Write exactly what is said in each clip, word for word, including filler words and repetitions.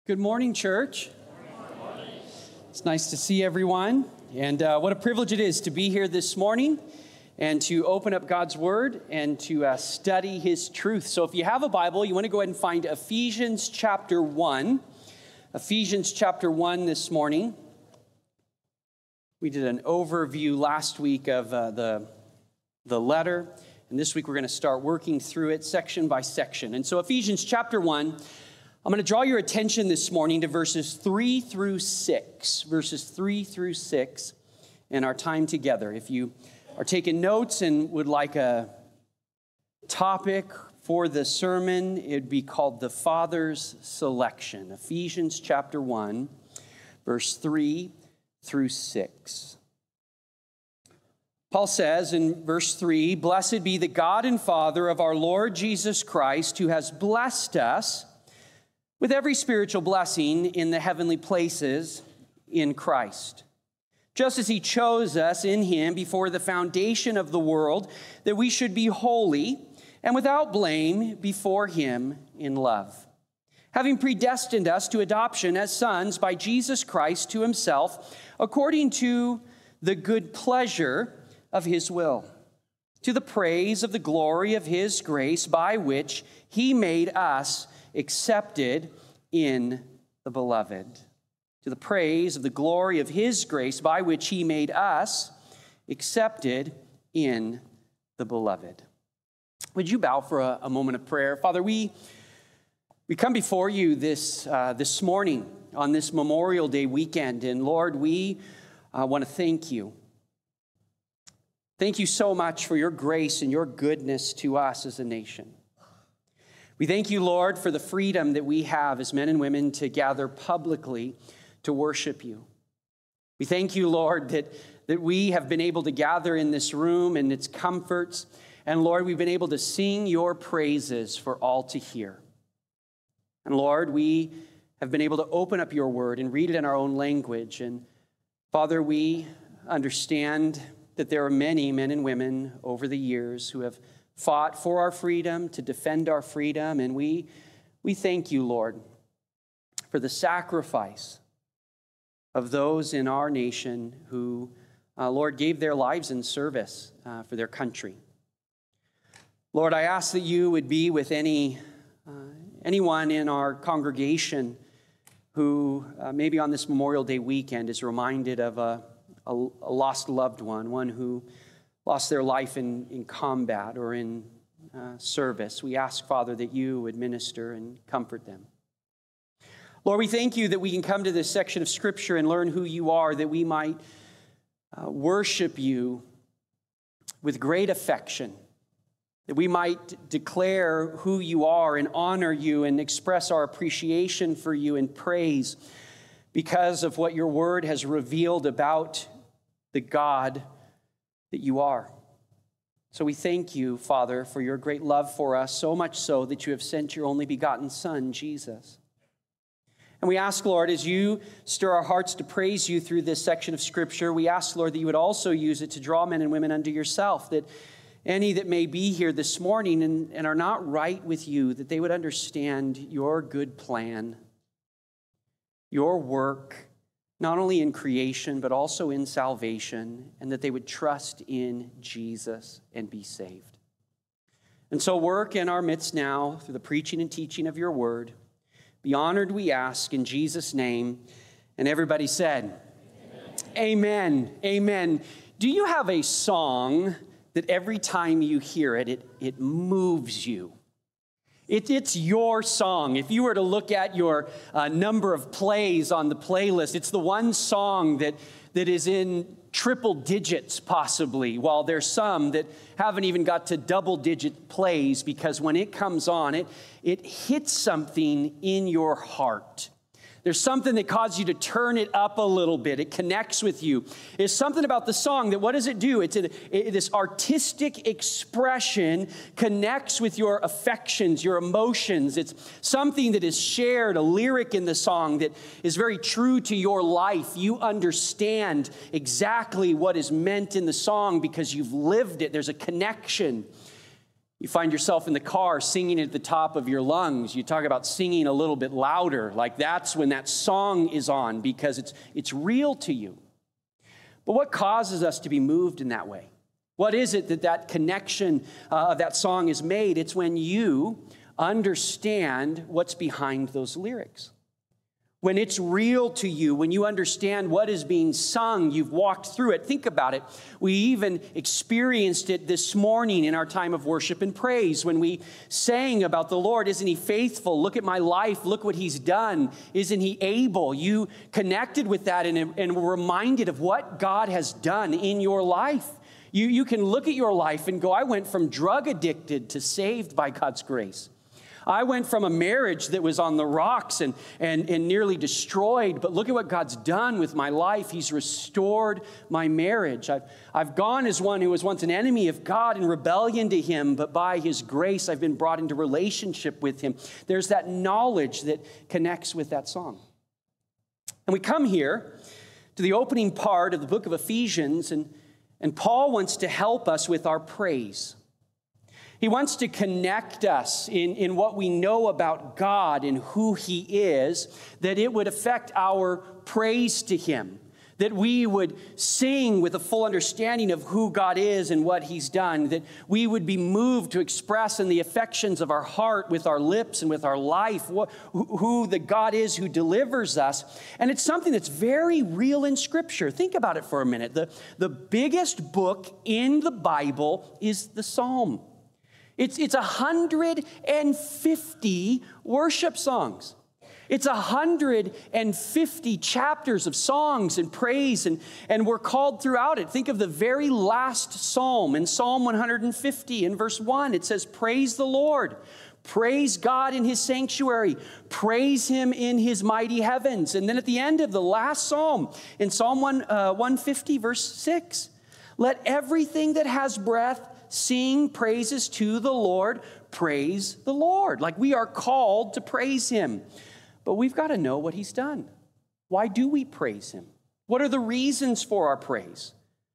Good morning, church. It's nice to see everyone, and uh, what a privilege it is to be here this morning and to open up God's Word and to uh, study His truth. So if you have a Bible, you want to go ahead and find Ephesians chapter one. Ephesians chapter one this morning. We did an overview last week of uh, the, the letter, and this week we're going to start working through it section by section. And so Ephesians chapter one, I'm going to draw your attention this morning to verses three through six, verses three through six in our time together. If you are taking notes and would like a topic for the sermon, it'd be called The Father's Selection. Ephesians chapter one, verse three through six. Paul says in verse three, "Blessed be the God and Father of our Lord Jesus Christ, who has blessed us with every spiritual blessing in the heavenly places in Christ, just as he chose us in him before the foundation of the world, that we should be holy and without blame before him in love, having predestined us to adoption as sons by Jesus Christ to himself, according to the good pleasure of his will, to the praise of the glory of his grace, by which he made us accepted in the beloved, to the praise of the glory of his grace, by which he made us accepted in the beloved." Would you bow for a, a moment of prayer? Father, we we come before you this uh, this morning on this Memorial Day weekend, and Lord, we uh, want to thank you. Thank you so much for your grace and your goodness to us as a nation. We thank you, Lord, for the freedom that we have as men and women to gather publicly to worship you. We thank you, Lord, that, that we have been able to gather in this room and its comforts. And Lord, we've been able to sing your praises for all to hear. And Lord, we have been able to open up your word and read it in our own language. And Father, we understand that there are many men and women over the years who have fought for our freedom, to defend our freedom, and we, we thank you, Lord, for the sacrifice of those in our nation who, uh, Lord, gave their lives in service uh, for their country. Lord, I ask that you would be with any uh, anyone in our congregation who uh, maybe on this Memorial Day weekend is reminded of a, a, a lost loved one, one who lost their life in, in combat or in uh, service. We ask, Father, that you would minister and comfort them. Lord, we thank you that we can come to this section of Scripture and learn who you are, that we might uh, worship you with great affection, that we might declare who you are and honor you and express our appreciation for you and praise because of what your word has revealed about the God that you are. So we thank you, Father, for your great love for us, so much so that you have sent your only begotten Son, Jesus. And we ask, Lord, as you stir our hearts to praise you through this section of Scripture, we ask, Lord, that you would also use it to draw men and women unto yourself, that any that may be here this morning and, and are not right with you, that they would understand your good plan, your work, not only in creation, but also in salvation, and that they would trust in Jesus and be saved. And so work in our midst now through the preaching and teaching of your word. Be honored, we ask, in Jesus' name. And everybody said, Amen. Amen. Amen. Do you have a song that every time you hear it, it, it moves you? It, it's your song. If you were to look at your uh, number of plays on the playlist, it's the one song that, that is in triple digits possibly, while there's some that haven't even got to double digit plays, because when it comes on, it, it hits something in your heart. There's something that causes you to turn it up a little bit. It connects with you. There's something about the song that, what does it do? It's a, it, this artistic expression connects with your affections, your emotions. It's something that is shared, a lyric in the song that is very true to your life. You understand exactly what is meant in the song because you've lived it. There's a connection. You find yourself in the car singing at the top of your lungs. You talk about singing a little bit louder, like that's when that song is on because it's, it's real to you. But what causes us to be moved in that way? What is it that that connection uh, of that song is made? It's when you understand what's behind those lyrics. When it's real to you, when you understand what is being sung, you've walked through it. Think about it. We even experienced it this morning in our time of worship and praise when we sang about the Lord. Isn't he faithful? Look at my life. Look what he's done. Isn't he able? You connected with that and, and were reminded of what God has done in your life. You, you can look at your life and go, I went from drug addicted to saved by God's grace. I went from a marriage that was on the rocks and, and, and nearly destroyed, but look at what God's done with my life. He's restored my marriage. I've, I've gone as one who was once an enemy of God in rebellion to him, but by his grace, I've been brought into relationship with him. There's that knowledge that connects with that song. And we come here to the opening part of the book of Ephesians, and, and Paul wants to help us with our praise. He wants to connect us in, in what we know about God and who he is, that it would affect our praise to him, that we would sing with a full understanding of who God is and what he's done, that we would be moved to express in the affections of our heart with our lips and with our life what, who the God is who delivers us. And it's something that's very real in Scripture. Think about it for a minute. The, the biggest book in the Bible is the Psalm. It's, it's one hundred fifty worship songs. It's one hundred fifty chapters of songs and praise, and, and we're called throughout it. Think of the very last psalm in Psalm one hundred fifty in verse one. It says, praise the Lord. Praise God in his sanctuary. Praise him in his mighty heavens. And then at the end of the last psalm, in Psalm one, uh, one fifty, verse six, let everything that has breath sing praises to the Lord. Praise the Lord. Like we are called to praise him. But we've got to know what he's done. Why do we praise him? What are the reasons for our praise?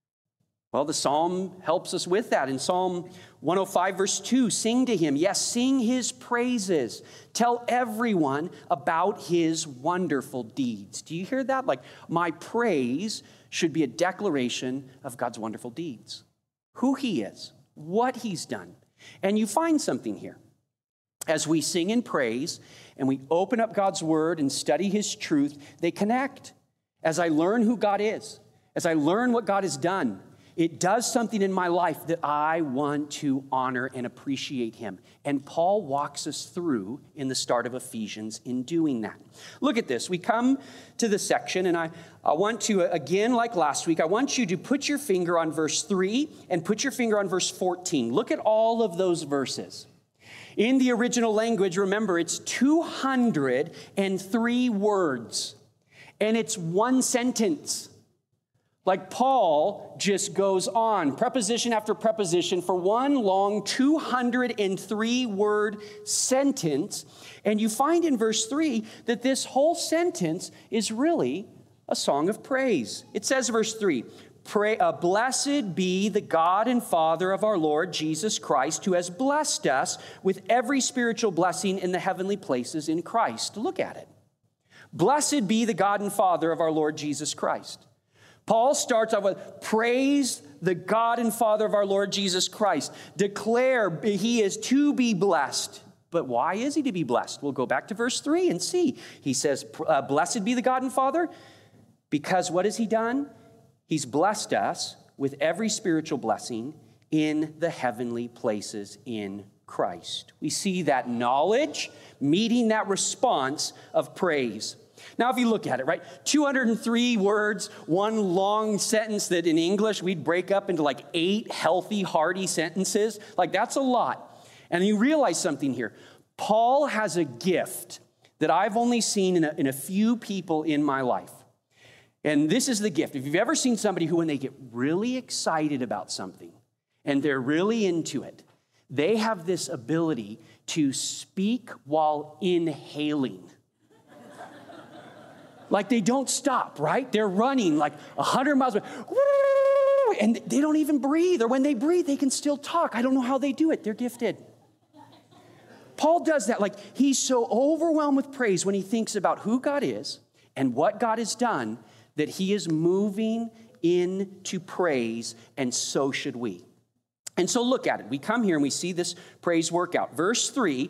Well, the psalm helps us with that. In Psalm one oh five, verse two, sing to him. Yes, sing his praises. Tell everyone about his wonderful deeds. Do you hear that? Like my praise should be a declaration of God's wonderful deeds. Who he is. What he's done. And you find something here. As we sing in praise and we open up God's word and study his truth, they connect. As I learn who God is, as I learn what God has done, it does something in my life that I want to honor and appreciate him. And Paul walks us through in the start of Ephesians in doing that. Look at this. We come to the section, and I, I want to, again, like last week, I want you to put your finger on verse three and put your finger on verse fourteen. Look at all of those verses. In the original language, remember, it's two hundred three words, and it's one sentence. Like Paul just goes on, preposition after preposition, for one long two hundred three word sentence. And you find in verse three that this whole sentence is really a song of praise. It says, verse three, Pray, uh, blessed be the God and Father of our Lord Jesus Christ, who has blessed us with every spiritual blessing in the heavenly places in Christ. Look at it. Blessed be the God and Father of our Lord Jesus Christ. Paul starts off with, praise the God and Father of our Lord Jesus Christ. Declare he is to be blessed. But why is he to be blessed? We'll go back to verse three and see. He says, uh, blessed be the God and Father, because what has he done? He's blessed us with every spiritual blessing in the heavenly places in Christ. We see that knowledge meeting that response of praise. Now, if you look at it, right, two hundred three words, one long sentence that in English we'd break up into like eight healthy, hearty sentences. Like, that's a lot. And you realize something here. Paul has a gift that I've only seen in a, in a few people in my life. And this is the gift. If you've ever seen somebody who, when they get really excited about something and they're really into it, they have this ability to speak while inhaling. Like they don't stop, right? They're running like one hundred miles. Woo! Oh, and they don't even breathe, or when they breathe, they can still talk. I don't know how they do it. They're gifted. Paul does that. Like, he's so overwhelmed with praise when he thinks about who God is and what God has done that he is moving into praise, and so should we. And so look at it. We come here and we see this praise work out. Verse three,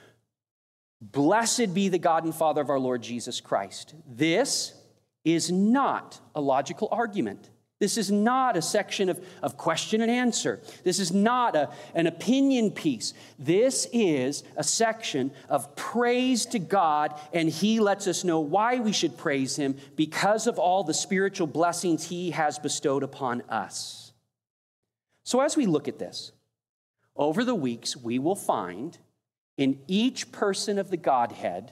blessed be the God and Father of our Lord Jesus Christ. This is not a logical argument. This is not a section of, of question and answer. This is not a, an opinion piece. This is a section of praise to God, and he lets us know why we should praise him because of all the spiritual blessings he has bestowed upon us. So as we look at this, over the weeks, we will find in each person of the Godhead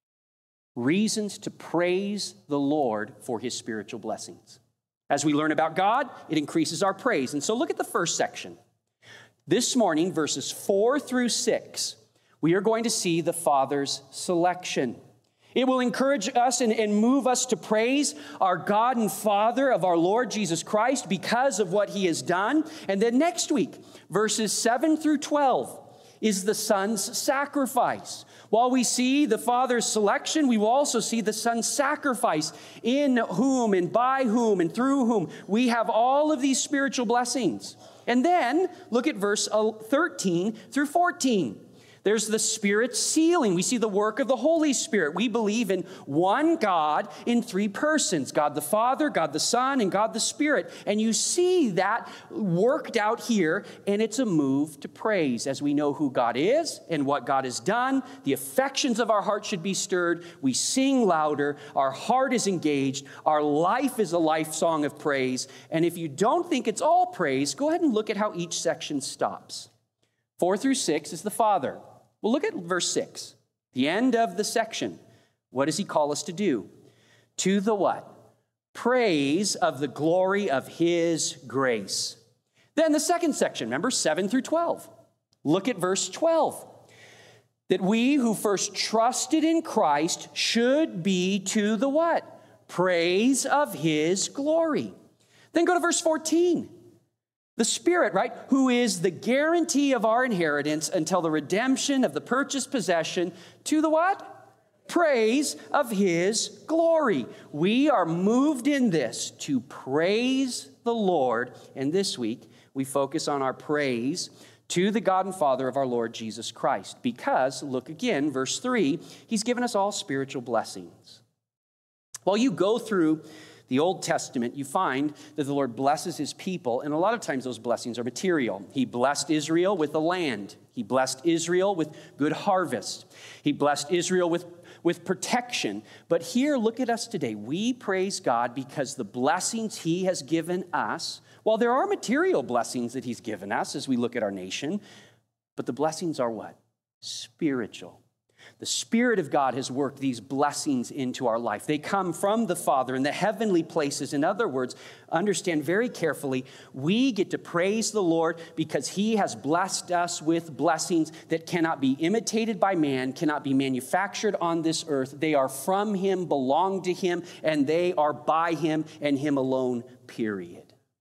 reasons to praise the Lord for his spiritual blessings. As we learn about God, it increases our praise. And so look at the first section. This morning, verses four through six, we are going to see the Father's selection. It will encourage us and, and move us to praise our God and Father of our Lord Jesus Christ because of what he has done. And then next week, verses seven through twelve, is the Son's sacrifice. While we see the Father's selection, we will also see the Son's sacrifice, in whom and by whom and through whom we have all of these spiritual blessings. And then look at verse thirteen through fourteen. There's the Spirit's sealing. We see the work of the Holy Spirit. We believe in one God in three persons, God the Father, God the Son, and God the Spirit. And you see that worked out here, and it's a move to praise. As we know who God is and what God has done, the affections of our heart should be stirred. We sing louder. Our heart is engaged. Our life is a life song of praise. And if you don't think it's all praise, go ahead and look at how each section stops. Four through six is the Father. Well, look at verse six, the end of the section. What does he call us to do? To the what? Praise of the glory of his grace. Then the second section, remember, seven through twelve. Look at verse twelve. That we who first trusted in Christ should be to the what? Praise of his glory. Then go to verse fourteen. The Spirit, right, who is the guarantee of our inheritance until the redemption of the purchased possession to the what? Praise of his glory. We are moved in this to praise the Lord. And this week, we focus on our praise to the God and Father of our Lord Jesus Christ. Because, look again, verse three, he's given us all spiritual blessings. While you go through the Old Testament, you find that the Lord blesses his people, and a lot of times those blessings are material. He blessed Israel with the land. He blessed Israel with good harvest. He blessed Israel with, with protection. But here, look at us today. We praise God because the blessings he has given us, while there are material blessings that he's given us as we look at our nation, but the blessings are what? Spiritual. The Spirit of God has worked these blessings into our life. They come from the Father in the heavenly places. In other words, understand very carefully, we get to praise the Lord because he has blessed us with blessings that cannot be imitated by man, cannot be manufactured on this earth. They are from him, belong to him, and they are by him and him alone, period.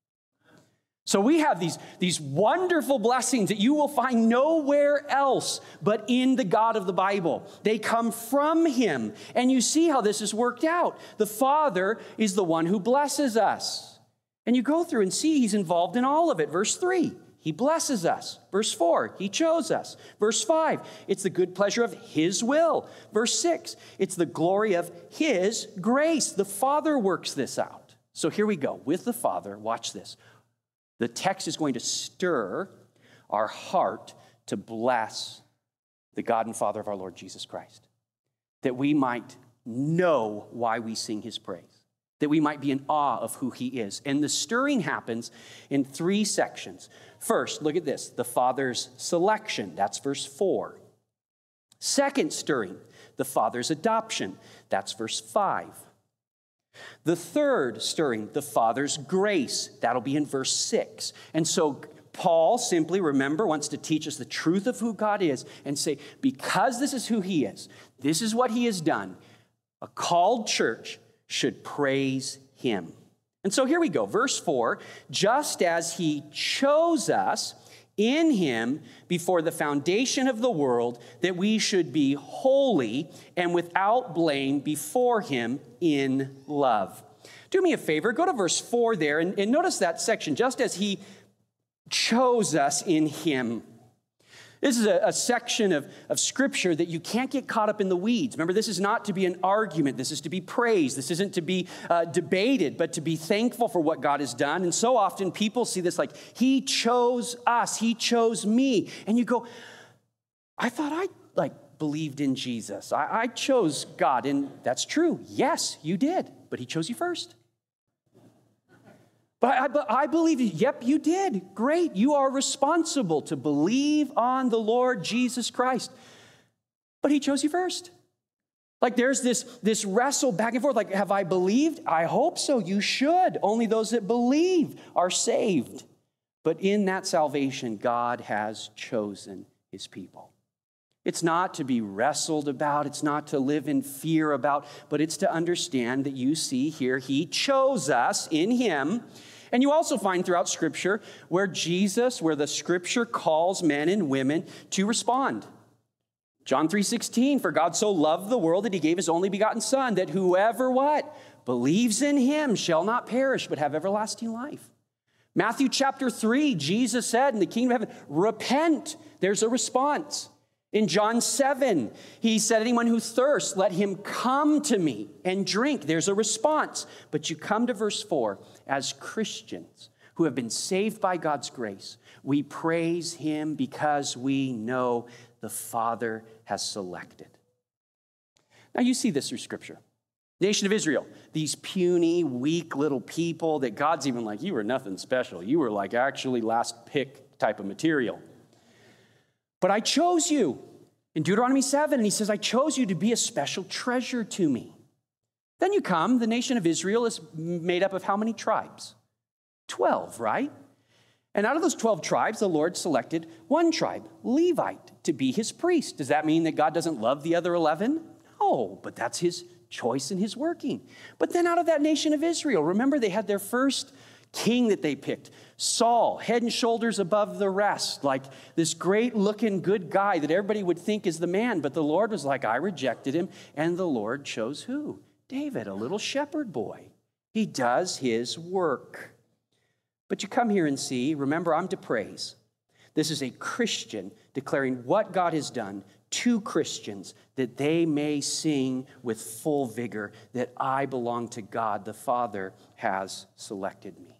So we have these, these wonderful blessings that you will find nowhere else but in the God of the Bible. They come from him. And you see how this is worked out. The Father is the one who blesses us. And you go through and see he's involved in all of it. Verse three, he blesses us. Verse four, he chose us. Verse five, it's the good pleasure of his will. Verse six, it's the glory of his grace. The Father works this out. So here we go. With the Father, watch this. The text is going to stir our heart to bless the God and Father of our Lord Jesus Christ, that we might know why we sing his praise, that we might be in awe of who he is. And the stirring happens in three sections. First, look at this, the Father's selection. That's verse four. Second stirring, the Father's adoption. That's verse five. The third stirring, the Father's grace. That'll be in verse six. And so Paul simply, remember, wants to teach us the truth of who God is and say, because this is who he is, this is what he has done, a called church should praise him. And so here we go, verse four, just as he chose us in him before the foundation of the world, that we should be holy and without blame before him in love. Do me a favor, go to verse four there, and, and notice that section, just as he chose us in him. This is a, a section of, of scripture that you can't get caught up in the weeds. Remember, this is not to be an argument. This is to be praised. This isn't to be uh, debated, but to be thankful for what God has done. And so often people see this like, he chose us. He chose me. And you go, I thought I like believed in Jesus. I, I chose God. And that's true. Yes, you did. But he chose you first. But I, but I believe, yep, you did. Great. You are responsible to believe on the Lord Jesus Christ. But he chose you first. Like there's this, this wrestle back and forth. Like, have I believed? I hope so. You should. Only those that believe are saved. But in that salvation, God has chosen his people. It's not to be wrestled about. It's not to live in fear about, but it's to understand that you see here, he chose us in him. And you also find throughout Scripture where Jesus, where the Scripture calls men and women to respond. John three sixteen, for God so loved the world that he gave his only begotten Son, that whoever what? Believes in him shall not perish, but have everlasting life. Matthew chapter three, Jesus said in the kingdom of heaven, repent. There's a response. In John seven, he said, anyone who thirsts, let him come to me and drink. There's a response. But you come to verse four, as Christians who have been saved by God's grace, we praise him because we know the Father has selected. Now you see this through Scripture. Nation of Israel, these puny, weak little people that God's even like, you were nothing special. You were like actually last pick type of material. But I chose you in Deuteronomy seven, and he says, I chose you to be a special treasure to me. Then you come, the nation of Israel is made up of how many tribes? Twelve, right? And out of those twelve tribes, the Lord selected one tribe, Levite, to be his priest. Does that mean that God doesn't love the other eleven? No, but that's his choice and his working. But then out of that nation of Israel, remember they had their first king that they picked, Saul, head and shoulders above the rest, like this great looking good guy that everybody would think is the man. But the Lord was like, I rejected him. And the Lord chose who? David, a little shepherd boy. He does his work. But you come here and see, remember, I'm to praise. This is a Christian declaring what God has done to Christians that they may sing with full vigor that I belong to God. The Father has selected me.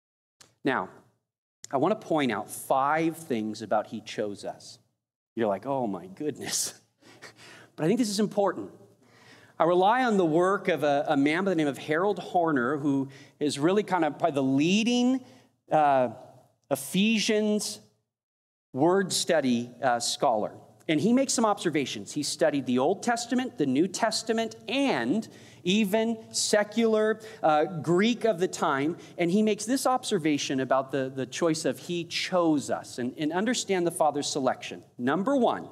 Now, I want to point out five things about he chose us. You're like, oh my goodness. But I think this is important. I rely on the work of a, a man by the name of Harold Horner, who is really kind of probably the leading uh, Ephesians word study uh, scholar. And he makes some observations. He studied the Old Testament, the New Testament, and even secular uh, Greek of the time. And he makes this observation about the, the choice of he chose us, and, and understand the Father's selection. Number one,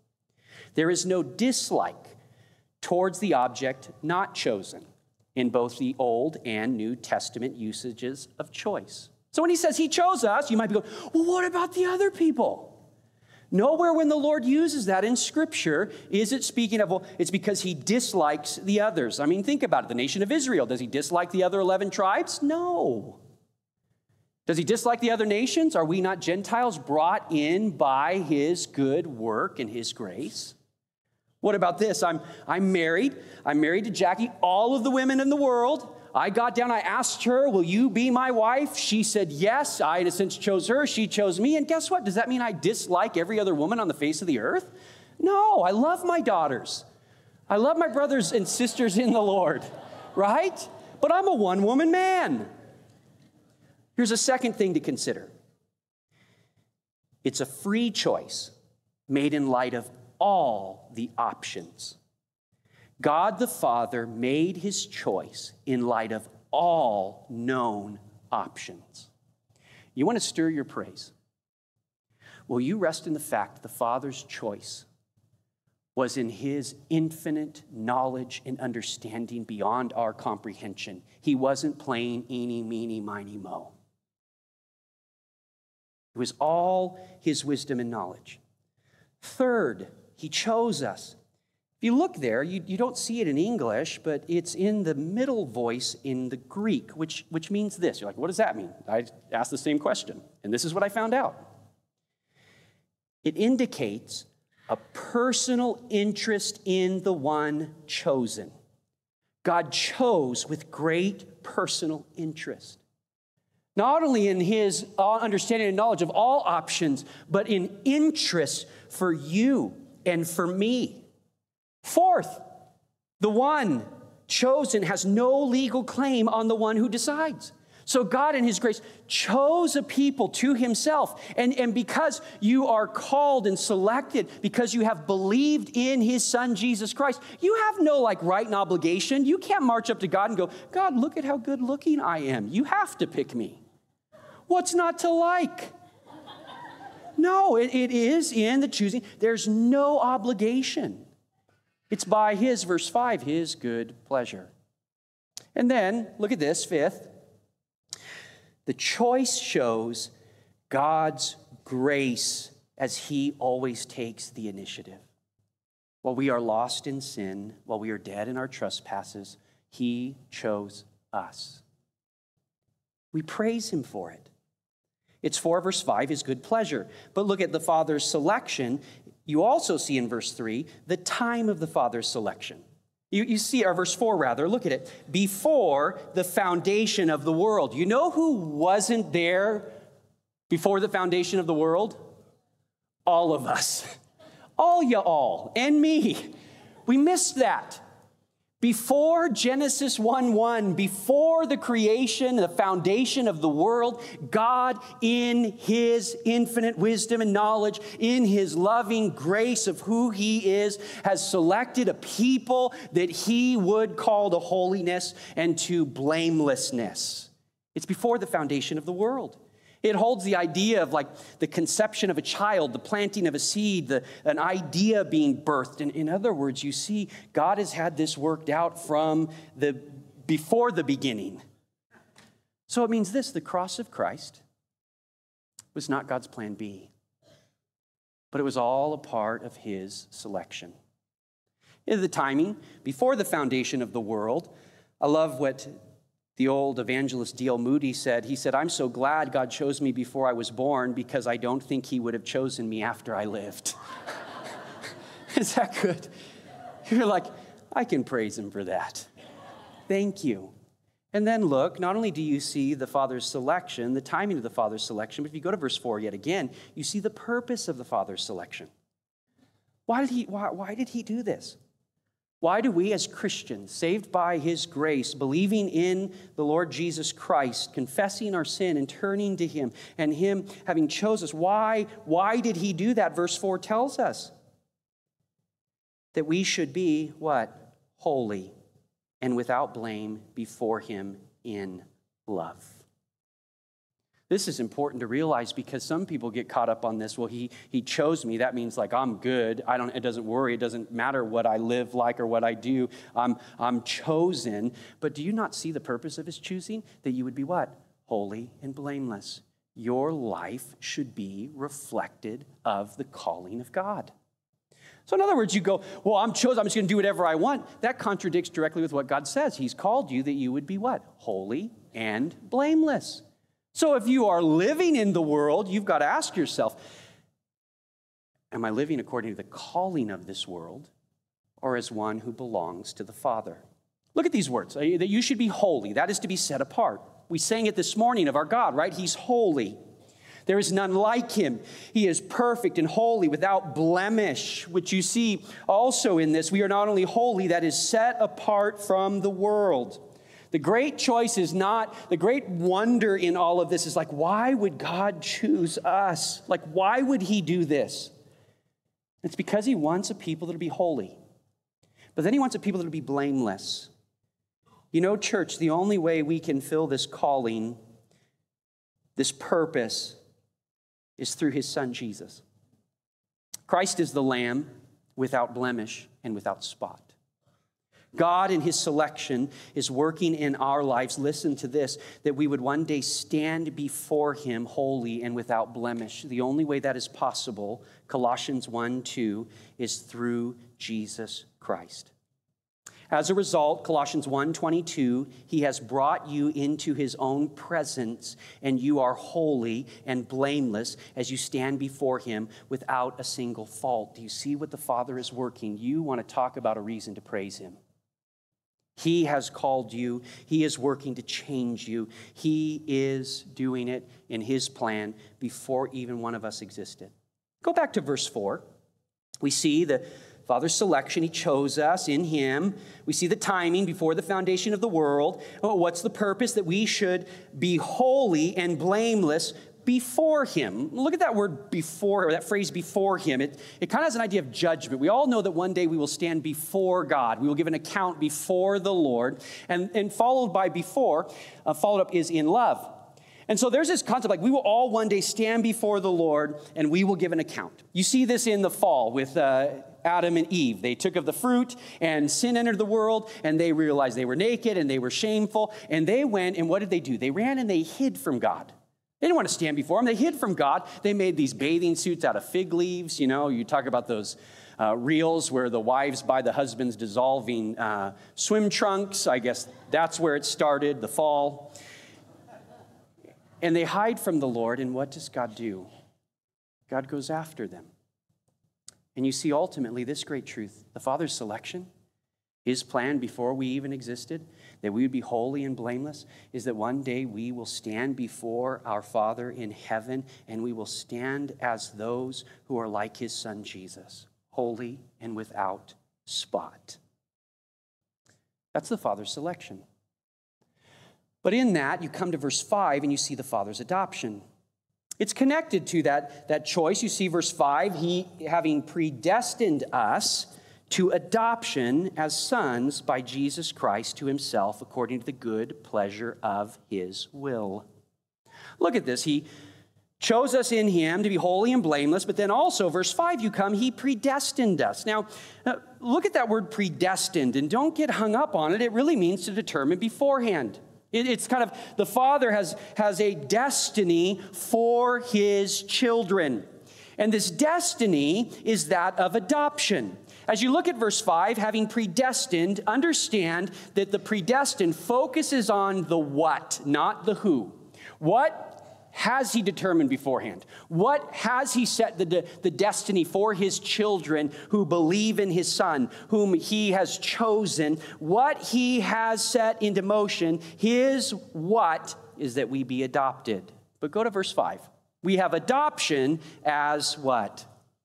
there is no dislike towards the object not chosen in both the Old and New Testament usages of choice. So when he says he chose us, you might be going, well, what about the other people? Nowhere when the Lord uses that in Scripture is it speaking of, well, it's because he dislikes the others. I mean, think about it. The nation of Israel, does he dislike the other eleven tribes? No. Does he dislike the other nations? Are we not Gentiles brought in by his good work and his grace? What about this? I'm, I'm married. I'm married to Jackie. All of the women in the world, I got down, I asked her, will you be my wife? She said yes. I, in a sense, chose her. She chose me. And guess what? Does that mean I dislike every other woman on the face of the earth? No, I love my daughters. I love my brothers and sisters in the Lord, right? But I'm a one-woman man. Here's a second thing to consider. It's a free choice made in light of all the options. God the Father made his choice in light of all known options. You want to stir your praise? Will you rest in the fact that the Father's choice was in his infinite knowledge and understanding beyond our comprehension. He wasn't playing eeny, meeny, miny, mo. It was all his wisdom and knowledge. Third, he chose us. If you look there, you, you don't see it in English, but it's in the middle voice in the Greek, which, which means this. You're like, what does that mean? I asked the same question, and this is what I found out. It indicates a personal interest in the one chosen. God chose with great personal interest. Not only in his understanding and knowledge of all options, but in interest for you and for me. Fourth, the one chosen has no legal claim on the one who decides. So God in his grace chose a people to himself. And, and because you are called and selected, because you have believed in his son, Jesus Christ, you have no like right and obligation. You can't march up to God and go, God, look at how good looking I am. You have to pick me. What's not to like? No, it, it is in the choosing. There's no obligation. It's by his, verse five, his good pleasure. And then, look at this, fifth. The choice shows God's grace as he always takes the initiative. While we are lost in sin, while we are dead in our trespasses, he chose us. We praise him for it. It's for, verse five, his good pleasure. But look at the Father's selection. You also see in verse three, the time of the Father's selection. You, you see, or verse four rather, look at it. Before the foundation of the world. You know who wasn't there before the foundation of the world? All of us. All ya all, and me. We missed that. Before Genesis one one, before the creation, the foundation of the world, God in his infinite wisdom and knowledge, in his loving grace of who he is, has selected a people that he would call to holiness and to blamelessness. It's before the foundation of the world. It holds the idea of like the conception of a child, the planting of a seed, the, an idea being birthed. And in other words, you see, God has had this worked out from the before the beginning. So it means this, the cross of Christ was not God's plan B, but it was all a part of his selection. In the timing, before the foundation of the world, I love what the old evangelist D L Moody said. He said, I'm so glad God chose me before I was born because I don't think he would have chosen me after I lived. Is that good? You're like, I can praise him for that. Thank you. And then look, not only do you see the Father's selection, the timing of the Father's selection, but if you go to verse four yet again, you see the purpose of the Father's selection. Why did he, why, why did he do this? Why do we as Christians, saved by his grace, believing in the Lord Jesus Christ, confessing our sin and turning to him, and him having chosen us, why, why did he do that? Verse four tells us that we should be, what? Holy and without blame before him in love. This is important to realize because some people get caught up on this. Well, he, he chose me. That means like I'm good. I don't, it doesn't worry. It doesn't matter what I live like or what I do. I'm, I'm chosen. But do you not see the purpose of his choosing? That you would be what? Holy and blameless. Your life should be reflected of the calling of God. So in other words, you go, well, I'm chosen. I'm just going to do whatever I want. That contradicts directly with what God says. He's called you that you would be what? Holy and blameless. So if you are living in the world, you've got to ask yourself, am I living according to the calling of this world or as one who belongs to the Father? Look at these words, that you should be holy. That is to be set apart. We sang it this morning of our God, right? He's holy. There is none like him. He is perfect and holy without blemish, which you see also in this. We are not only holy, that is set apart from the world. The great choice is not, the great wonder in all of this is like, why would God choose us? Like, why would he do this? It's because he wants a people that will be holy. But then he wants a people that will be blameless. You know, church, the only way we can fill this calling, this purpose, is through his son, Jesus. Christ is the Lamb. without blemish, and without spot. God in his selection is working in our lives, listen to this, that we would one day stand before him holy and without blemish. The only way that is possible, Colossians one two, is through Jesus Christ. As a result, Colossians one twenty-two, he has brought you into his own presence, and you are holy and blameless as you stand before him without a single fault. Do you see what the Father is working? You want to talk about a reason to praise him. He has called you. He is working to change you. He is doing it in his plan before even one of us existed. Go back to verse four. We see the Father's selection. He chose us in him. We see the timing before the foundation of the world. Oh, what's the purpose? That we should be holy and blameless before him. Look at that word before, or that phrase before him. It, it kind of has an idea of judgment. We all know that one day we will stand before God. We will give an account before the Lord. And, and followed by before, uh, followed up is in love. And so there's this concept like we will all one day stand before the Lord and we will give an account. You see this in the fall with uh, Adam and Eve. They took of the fruit and sin entered the world and they realized they were naked and they were shameful. And they went and what did they do? They ran and they hid from God. They didn't want to stand before him. They hid from God. They made these bathing suits out of fig leaves. You know, you talk about those uh, reels where the wives buy the husband's dissolving uh, swim trunks. I guess that's where it started, the fall. And they hide from the Lord, and what does God do? God goes after them. And you see ultimately this great truth, the Father's selection, his plan before we even existed, that we would be holy and blameless, is that one day we will stand before our Father in heaven, and we will stand as those who are like his Son Jesus, holy and without spot. That's the Father's selection. But in that, you come to verse five and you see the Father's adoption. It's connected to that, that choice. You see verse five, he having predestined us to adoption as sons by Jesus Christ to himself according to the good pleasure of his will. Look at this. He chose us in him to be holy and blameless, but then also, verse five, you come, he predestined us. Now, look at that word predestined and don't get hung up on it. It really means to determine beforehand. It's kind of, the Father has, has a destiny for his children. And this destiny is that of adoption. As you look at verse five, having predestined, understand that the predestined focuses on the what, not the who. What has he determined beforehand? What has he set the, de- the destiny for his children who believe in his Son, whom he has chosen? What he has set into motion, his what is that we be adopted. But go to verse five. We have adoption as what?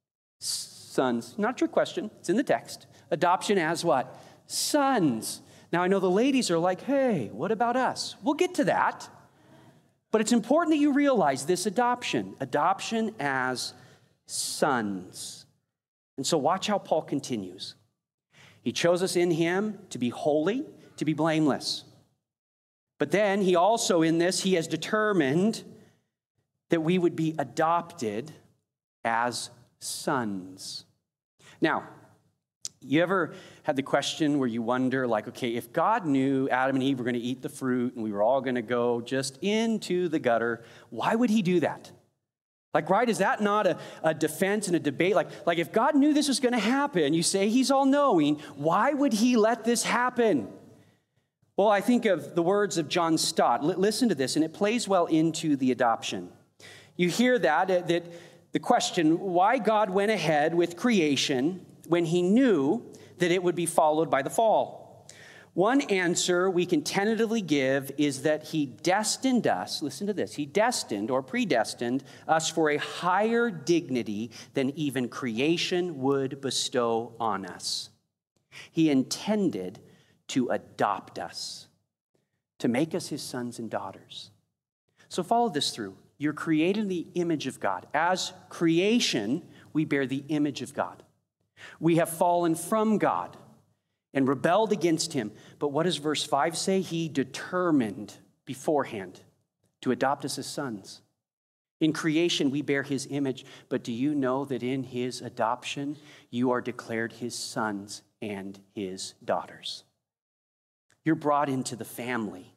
Sons. Not a trick question. It's in the text. Adoption as what? Sons. Now, I know the ladies are like, hey, what about us? We'll get to that. But it's important that you realize this adoption. Adoption as sons. And so watch how Paul continues. He chose us in him to be holy, to be blameless. But then he also in this, he has determined that we would be adopted as sons. Now, you ever had the question where you wonder, like, okay, if God knew Adam and Eve were going to eat the fruit and we were all going to go just into the gutter, why would he do that? Like, right, is that not a, a defense and a debate? Like, like, if God knew this was going to happen, you say he's all-knowing, why would he let this happen? Well, I think of the words of John Stott. L- listen to this, and it plays well into the adoption. You hear that, that the question, why God went ahead with creation when he knew that it would be followed by the fall. One answer we can tentatively give is that he destined us, listen to this, he destined or predestined us for a higher dignity than even creation would bestow on us. He intended to adopt us, to make us his sons and daughters. So follow this through. You're created in the image of God. As creation, we bear the image of God. We have fallen from God and rebelled against him. But what does verse five say? He determined beforehand to adopt us as sons. In creation, we bear his image, but do you know that in his adoption, you are declared his sons and his daughters? You're brought into the family.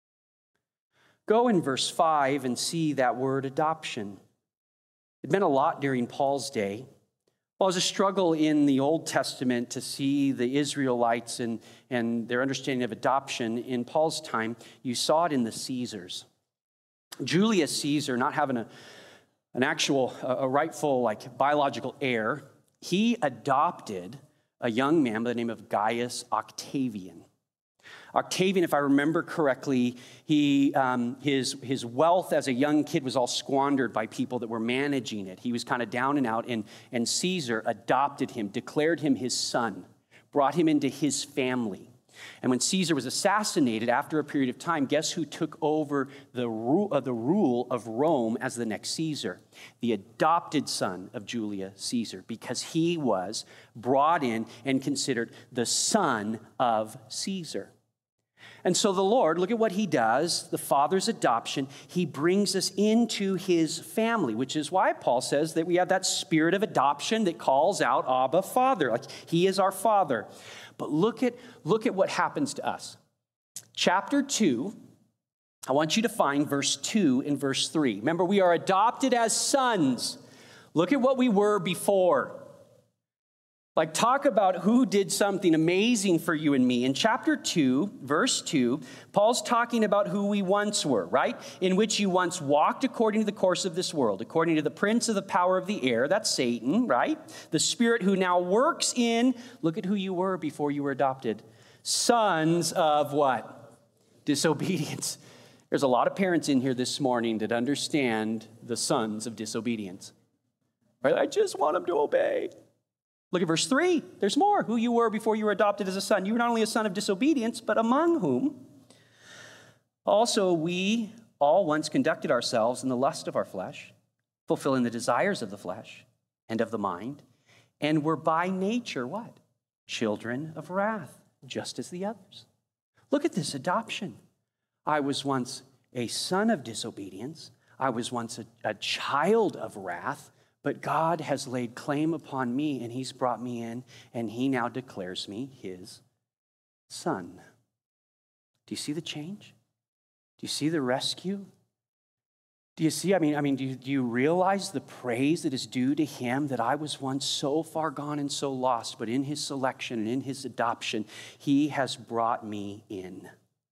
Go in verse five and see that word adoption. It meant a lot during Paul's day. Well, it was a struggle in the Old Testament to see the Israelites and, and their understanding of adoption. In Paul's time, you saw it in the Caesars. Julius Caesar, not having a, an actual, a rightful, like, biological heir, he adopted a young man by the name of Gaius Octavian. Octavian, if I remember correctly, he, um, his, his wealth as a young kid was all squandered by people that were managing it. He was kind of down and out, and, and Caesar adopted him, declared him his son, brought him into his family. And when Caesar was assassinated after a period of time, guess who took over the rule, uh, the rule of Rome as the next Caesar? The adopted son of Julius Caesar, because he was brought in and considered the son of Caesar. And so the Lord, look at what he does, the Father's adoption. He brings us into his family, which is why Paul says that we have that spirit of adoption that calls out Abba, Father. Like he is our Father. But look at, look at what happens to us. Chapter two, I want you to find verse two and verse three. Remember, we are adopted as sons. Look at what we were before. Like, talk about who did something amazing for you and me. In chapter two, verse two, Paul's talking about who we once were, right? In which you once walked according to the course of this world, according to the prince of the power of the air, that's Satan, right? The spirit who now works in, look at who you were before you were adopted. Sons of what? Disobedience. There's a lot of parents in here this morning that understand the sons of disobedience. Right? I just want them to obey. Look at verse three. There's more. Who you were before you were adopted as a son. You were not only a son of disobedience, but among whom also we all once conducted ourselves in the lust of our flesh, fulfilling the desires of the flesh and of the mind, and were by nature what? Children of wrath, just as the others. Look at this adoption. I was once a son of disobedience. I was once a, a child of wrath. But God has laid claim upon me, and he's brought me in, and he now declares me his son. Do you see the change? Do you see the rescue? Do you see, I mean, I mean, do you, do you realize the praise that is due to him, that I was once so far gone and so lost, but in his selection and in his adoption, he has brought me in.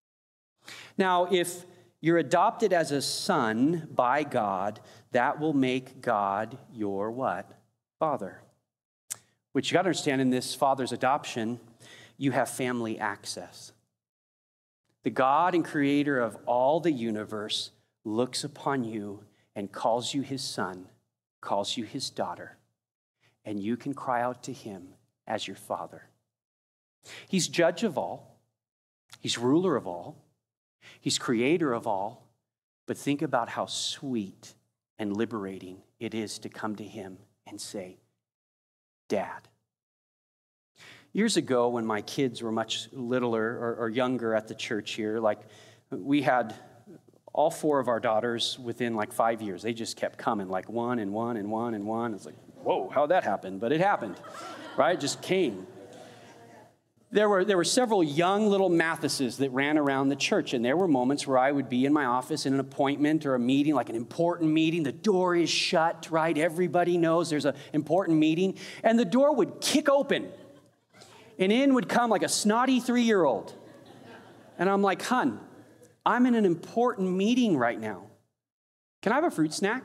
Now, if you're adopted as a son by God, that will make God your what? Father. Which you got to understand, in this father's adoption, you have family access. The God and creator of all the universe looks upon you and calls you his son, calls you his daughter, and you can cry out to him as your father. He's judge of all. He's ruler of all. He's creator of all, but think about how sweet and liberating it is to come to him and say, Dad. Years ago, when my kids were much littler or, or younger at the church here, like we had all four of our daughters within like five years. They just kept coming, like one and one and one and one. It's like, whoa, how'd that happen? But it happened, right? It just came. There were, there were several young little Mathises that ran around the church, and there were moments where I would be in my office in an appointment or a meeting, like an important meeting. The door is shut, right? Everybody knows there's an important meeting, and the door would kick open, and in would come like a snotty three-year-old. And I'm like, hun, I'm in an important meeting right now. Can I have a fruit snack?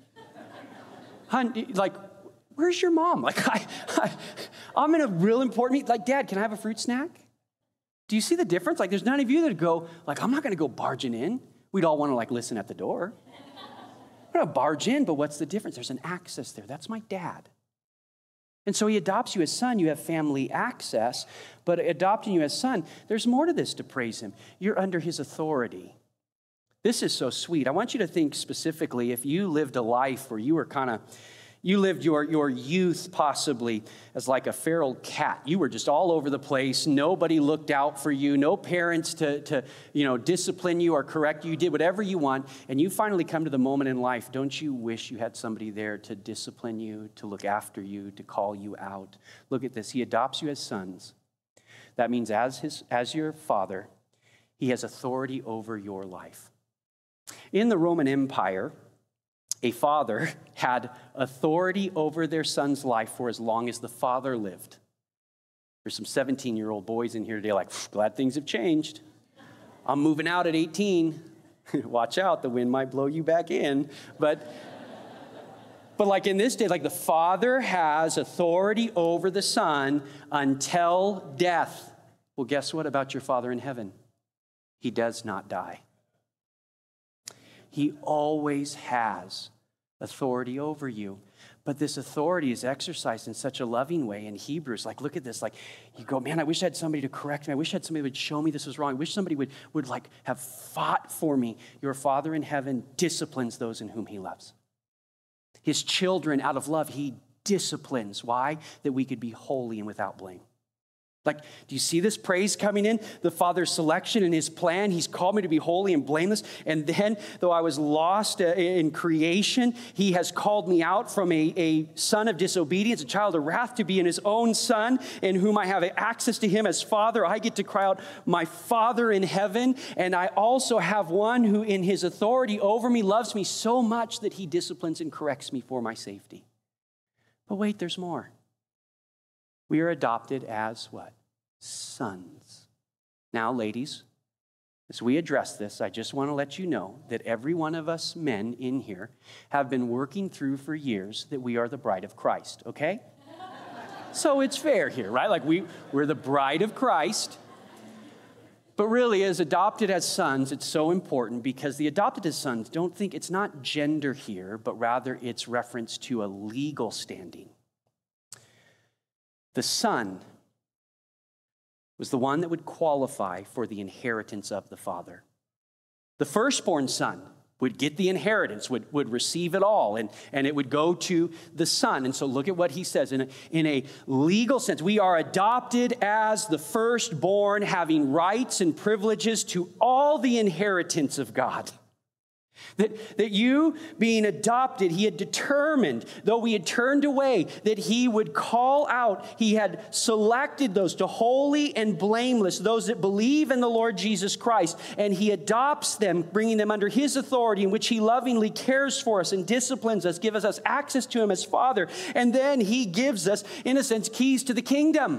Hun, like, where's your mom? Like, I, I, I'm in a real important meeting. Like, Dad, can I have a fruit snack? Do you see the difference? Like, there's none of you that go, like, I'm not going to go barging in. We'd all want to, like, listen at the door. I'm going to barge in, but what's the difference? There's an access there. That's my dad. And so he adopts you as son. You have family access. But adopting you as son, there's more to this to praise him. You're under his authority. This is so sweet. I want you to think specifically if you lived a life where you were kind of, You lived your, your youth possibly as like a feral cat. You were just all over the place. Nobody looked out for you. No parents to, to you know, discipline you or correct you. You did whatever you want. And you finally come to the moment in life. Don't you wish you had somebody there to discipline you, to look after you, to call you out? Look at this. He adopts you as sons. That means as, his, as your father, he has authority over your life. In the Roman Empire, a father had authority over their son's life for as long as the father lived. There's some seventeen-year-old boys in here today like, glad things have changed. I'm moving out at eighteen. Watch out, the wind might blow you back in. But, but like in this day, like the father has authority over the son until death. Well, guess what about your Father in heaven? He does not die. He always has authority over you. But this authority is exercised in such a loving way in Hebrews. Like, look at this. Like, you go, man, I wish I had somebody to correct me. I wish I had somebody who would show me this was wrong. I wish somebody would, would like, have fought for me. Your Father in heaven disciplines those in whom he loves. His children, out of love, he disciplines. Why? That we could be holy and without blame. Like, do you see this praise coming in? The Father's selection and his plan. He's called me to be holy and blameless. And then, though I was lost in creation, he has called me out from a, a son of disobedience, a child of wrath, to be in his own son, in whom I have access to him as Father. I get to cry out, my Father in heaven. And I also have one who, in his authority over me, loves me so much that he disciplines and corrects me for my safety. But wait, there's more. We are adopted as what? Sons. Now, ladies, as we address this, I just want to let you know that every one of us men in here have been working through for years that we are the bride of Christ, okay? So it's fair here, right? Like we, we're the bride of Christ. But really, as adopted as sons, it's so important because the adopted as sons, don't think it's not gender here, but rather it's reference to a legal standing. The son was the one that would qualify for the inheritance of the father. The firstborn son would get the inheritance, would, would receive it all, and, and it would go to the son. And so look at what he says. In a, in a legal sense, we are adopted as the firstborn, having rights and privileges to all the inheritance of God. That, that you being adopted, he had determined, though we had turned away, that he would call out. He had selected those to holy and blameless, those that believe in the Lord Jesus Christ. And he adopts them, bringing them under his authority, in which he lovingly cares for us and disciplines us, gives us access to him as Father. And then he gives us, in a sense, keys to the kingdom.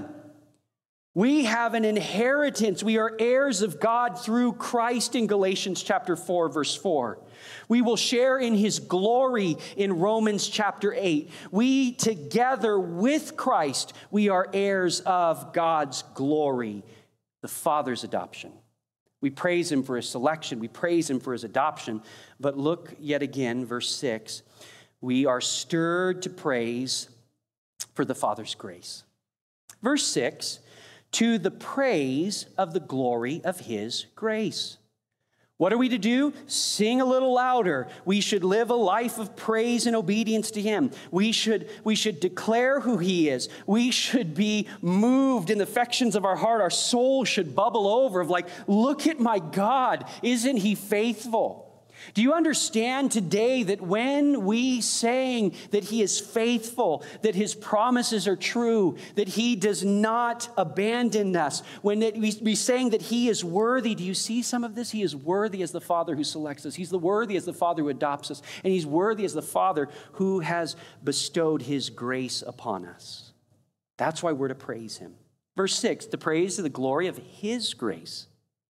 We have an inheritance. We are heirs of God through Christ in Galatians chapter four, verse four. We will share in his glory in Romans chapter eight. We together with Christ, we are heirs of God's glory, the Father's adoption. We praise him for his selection. We praise him for his adoption. But look yet again, verse six. We are stirred to praise for the Father's grace. Verse six. To the praise of the glory of his grace. What are we to do? Sing a little louder. We should live a life of praise and obedience to him. We should, we should declare who he is. We should be moved in the affections of our heart. Our soul should bubble over of like, look at my God. Isn't he faithful? Do you understand today that when we saying that he is faithful, that his promises are true, that he does not abandon us, when we, we saying that he is worthy, do you see some of this? He is worthy as the Father who selects us. He's the worthy as the Father who adopts us. And he's worthy as the Father who has bestowed his grace upon us. That's why we're to praise him. Verse six, the praise of the glory of his grace,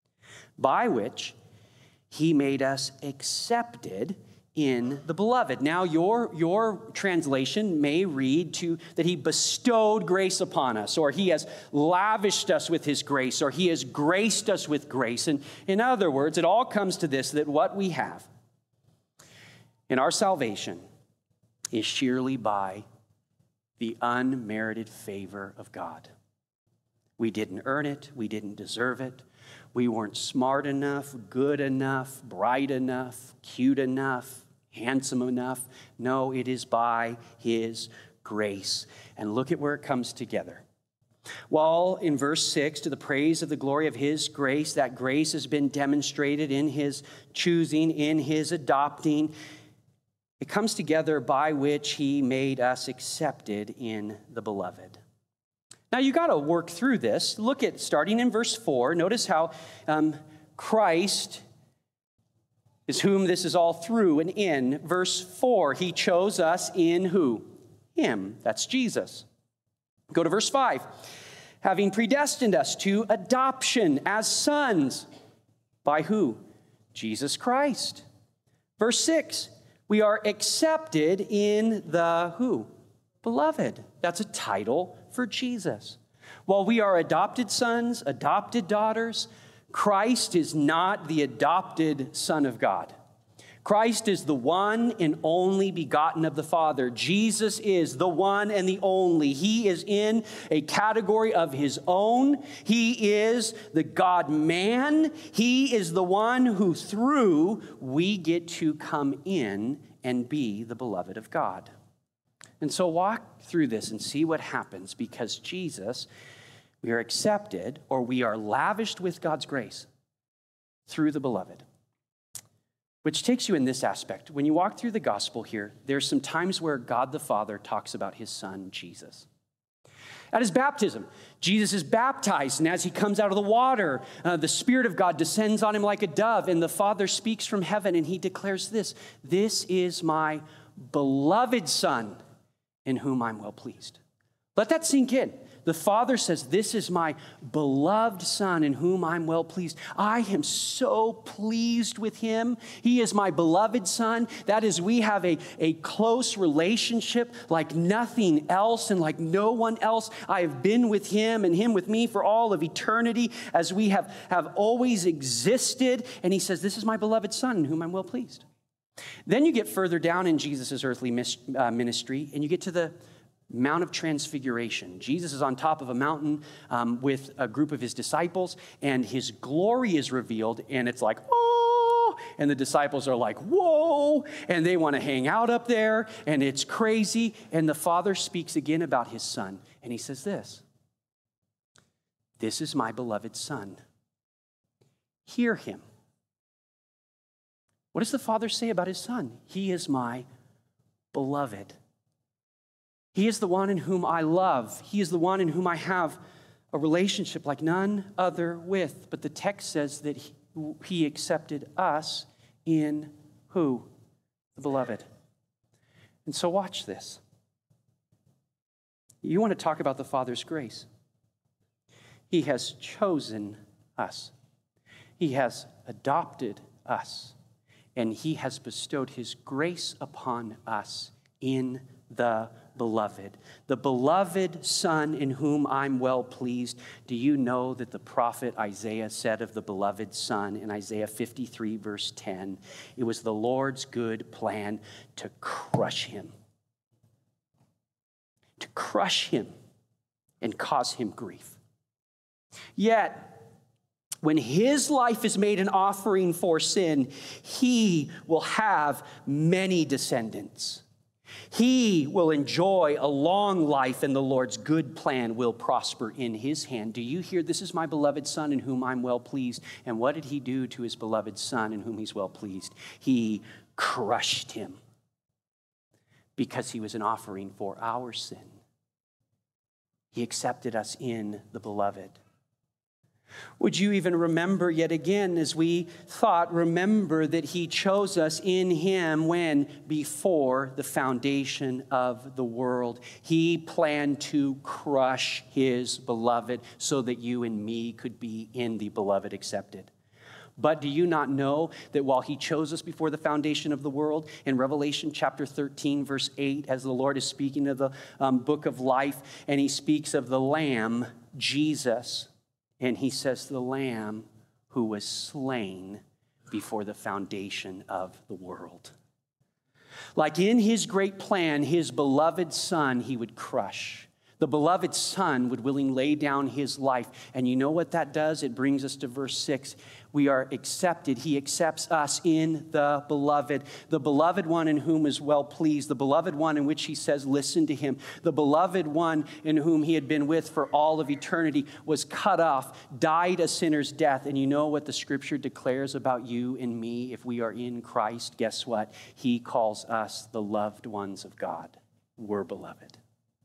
by which he made us accepted in the beloved. Now, your, your translation may read to that he bestowed grace upon us, or he has lavished us with his grace, or he has graced us with grace. And in other words, it all comes to this, that what we have in our salvation is sheerly by the unmerited favor of God. We didn't earn it. We didn't deserve it. We weren't smart enough, good enough, bright enough, cute enough, handsome enough. No, it is by his grace. And look at where it comes together. While in verse six, to the praise of the glory of his grace, that grace has been demonstrated in his choosing, in his adopting. It comes together by which he made us accepted in the beloved. Now you got to work through this. Look at, starting in verse four, notice how um, Christ is whom this is all through and in. Verse four, he chose us in who? Him. That's Jesus. Go to verse five. Having predestined us to adoption as sons. By who? Jesus Christ. Verse six. We are accepted in the who? Beloved. That's a title for Jesus. While we are adopted sons, adopted daughters, Christ is not the adopted Son of God. Christ is the one and only begotten of the Father. Jesus is the one and the only. He is in a category of his own. He is the God-man. He is the one who through we get to come in and be the beloved of God. And so walk through this and see what happens, because Jesus, we are accepted, or we are lavished with God's grace through the beloved. Which takes you in this aspect. When you walk through the gospel here, there's some times where God the Father talks about his son, Jesus. At his baptism, Jesus is baptized, and as he comes out of the water, uh, the Spirit of God descends on him like a dove, and the Father speaks from heaven, and he declares this, "This is my beloved Son, in whom I'm well pleased." Let that sink in. The Father says, "This is my beloved Son in whom I'm well pleased." I am so pleased with him. He is my beloved Son. That is, we have a, a close relationship like nothing else and like no one else. I have been with him and him with me for all of eternity as we have, have always existed. And he says, "This is my beloved Son in whom I'm well pleased." Then you get further down in Jesus' earthly ministry, and you get to the Mount of Transfiguration. Jesus is on top of a mountain um, with a group of his disciples, and his glory is revealed, and it's like, oh, and the disciples are like, whoa, and they want to hang out up there, and it's crazy, and the Father speaks again about his Son, and he says this, "This is my beloved Son. Hear him." What does the Father say about his Son? He is my beloved. He is the one in whom I love. He is the one in whom I have a relationship like none other with. But the text says that he, he accepted us in who? The beloved. And so watch this. You want to talk about the Father's grace. He has chosen us. He has adopted us. And he has bestowed his grace upon us in the beloved. The beloved Son in whom I'm well pleased. Do you know that the prophet Isaiah said of the beloved Son in Isaiah fifty-three, verse ten, it was the Lord's good plan to crush him. To crush him and cause him grief. Yet, when his life is made an offering for sin, he will have many descendants. He will enjoy a long life, and the Lord's good plan will prosper in his hand. Do you hear? This is my beloved Son in whom I'm well pleased. And what did he do to his beloved Son in whom he's well pleased? He crushed him because he was an offering for our sin. He accepted us in the beloved. Would you even remember yet again, as we thought, remember that he chose us in him when? Before the foundation of the world. He planned to crush his beloved so that you and me could be in the beloved accepted. But do you not know that while he chose us before the foundation of the world, in Revelation chapter thirteen, verse eight, as the Lord is speaking of the um, book of life, and he speaks of the Lamb, Jesus, and he says the Lamb who was slain before the foundation of the world. Like in his great plan, his beloved Son, he would crush. The beloved Son would willingly lay down his life. And you know what that does? It brings us to verse six. We are accepted. He accepts us in the beloved. The beloved one in whom is well pleased. The beloved one in which he says, listen to him. The beloved one in whom he had been with for all of eternity was cut off, died a sinner's death. And you know what the scripture declares about you and me if we are in Christ? Guess what? He calls us the loved ones of God. We're beloved.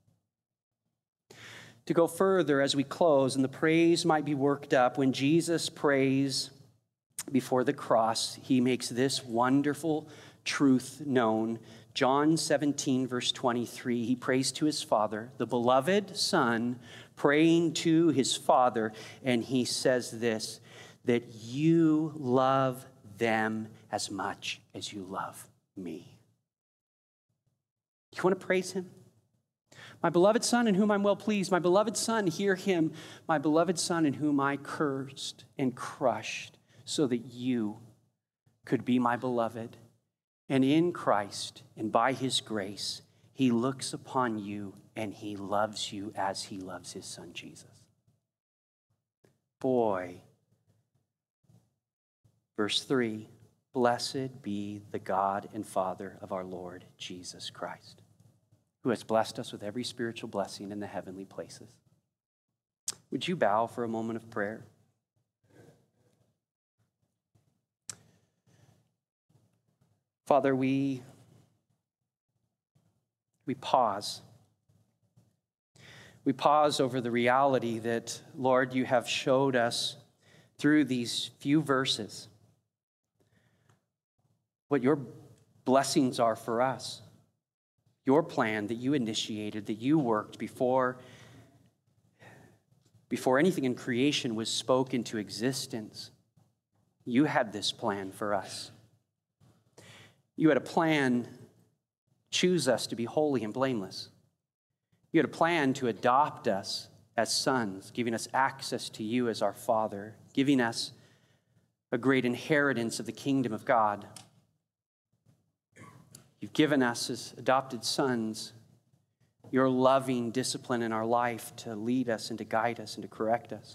To go further as we close, and the praise might be worked up, when Jesus prays before the cross, he makes this wonderful truth known. John seventeen, verse twenty-three, he prays to his Father, the beloved Son, praying to his Father, and he says this, that you love them as much as you love me. You want to praise him? My beloved Son in whom I'm well pleased. My beloved Son, hear him. My beloved Son in whom I cursed and crushed so that you could be my beloved. And in Christ and by his grace, he looks upon you and he loves you as he loves his Son, Jesus. Boy. Verse three, blessed be the God and Father of our Lord Jesus Christ, who has blessed us with every spiritual blessing in the heavenly places. Would you bow for a moment of prayer? Father, we, we pause. We pause over the reality that, Lord, you have showed us through these few verses what your blessings are for us. Your plan that you initiated, that you worked before, before anything in creation was spoken into existence. You had this plan for us. You had a plan to choose us to be holy and blameless. You had a plan to adopt us as sons, giving us access to you as our Father, giving us a great inheritance of the kingdom of God. You've given us as adopted sons your loving discipline in our life to lead us and to guide us and to correct us.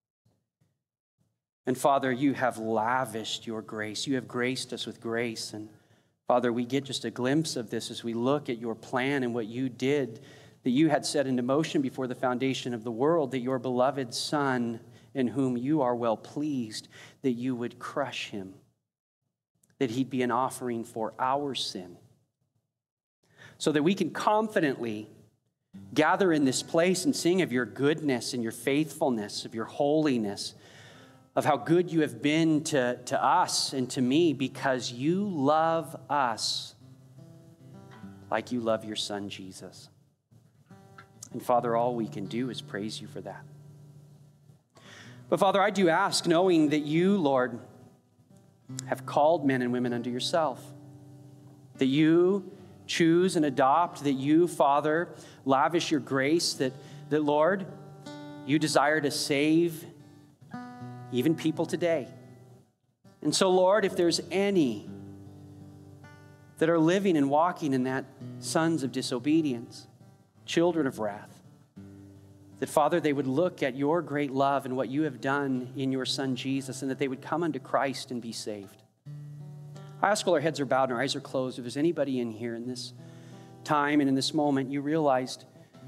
And Father, you have lavished your grace. You have graced us with grace. And Father, we get just a glimpse of this as we look at your plan and what you did, that you had set into motion before the foundation of the world, that your beloved Son, in whom you are well pleased, that you would crush him, that he'd be an offering for our sin, so that we can confidently gather in this place and sing of your goodness and your faithfulness, of your holiness, of how good you have been to, to us and to me, because you love us like you love your Son, Jesus. And Father, all we can do is praise you for that. But Father, I do ask, knowing that you, Lord, have called men and women unto yourself, that you choose and adopt, that you, Father, lavish your grace, that, that, Lord, you desire to save even people today. And so, Lord, if there's any that are living and walking in that sons of disobedience, children of wrath, that, Father, they would look at your great love and what you have done in your Son, Jesus, and that they would come unto Christ and be saved. I ask while our heads are bowed and our eyes are closed, if there's anybody in here in this time and in this moment, you realized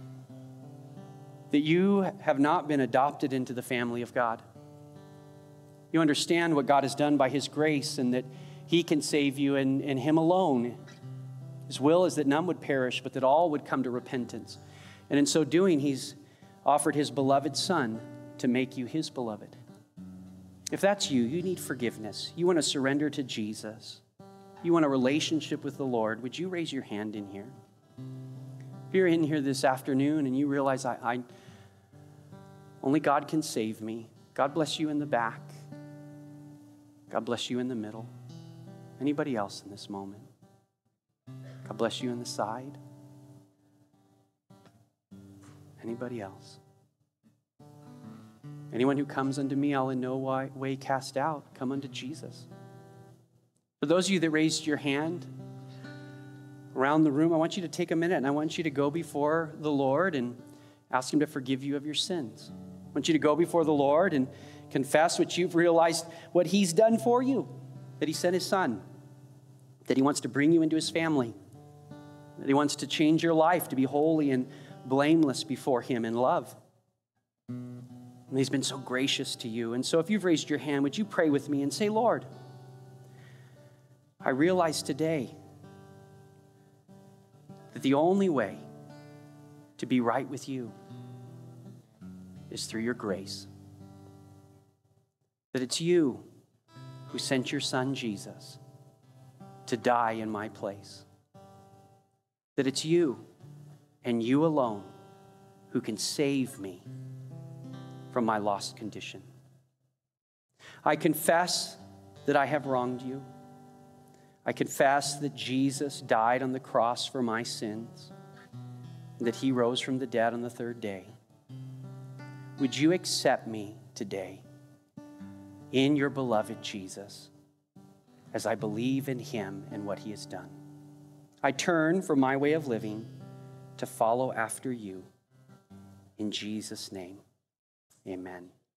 that you have not been adopted into the family of God. You understand what God has done by his grace and that he can save you and, and him alone. His will is that none would perish, but that all would come to repentance. And in so doing, he's offered his beloved Son to make you his beloved. If that's you, you need forgiveness. You want to surrender to Jesus. You want a relationship with the Lord. Would you raise your hand in here? If you're in here this afternoon and you realize I, I only God can save me, God bless you in the back. God bless you in the middle. Anybody else in this moment? God bless you in the side. Anybody else? Anyone who comes unto me, I'll in no way cast out. Come unto Jesus. For those of you that raised your hand around the room, I want you to take a minute and I want you to go before the Lord. And Ask him to forgive you of your sins. I want you to go before the Lord and confess what you've realized, what he's done for you, that he sent his son, that he wants to bring you into his family, that he wants to change your life to be holy and blameless before him in love. And he's been so gracious to you. And so if you've raised your hand, would you pray with me and say, Lord, I realize today that the only way to be right with you is through your grace. That it's you who sent your son Jesus to die in my place. That it's you and you alone who can save me from my lost condition. I confess that I have wronged you. I confess that Jesus died on the cross for my sins, and that he rose from the dead on the third day. Would you accept me today in your beloved Jesus as I believe in him and what he has done? I turn from my way of living to follow after you. In Jesus' name, amen.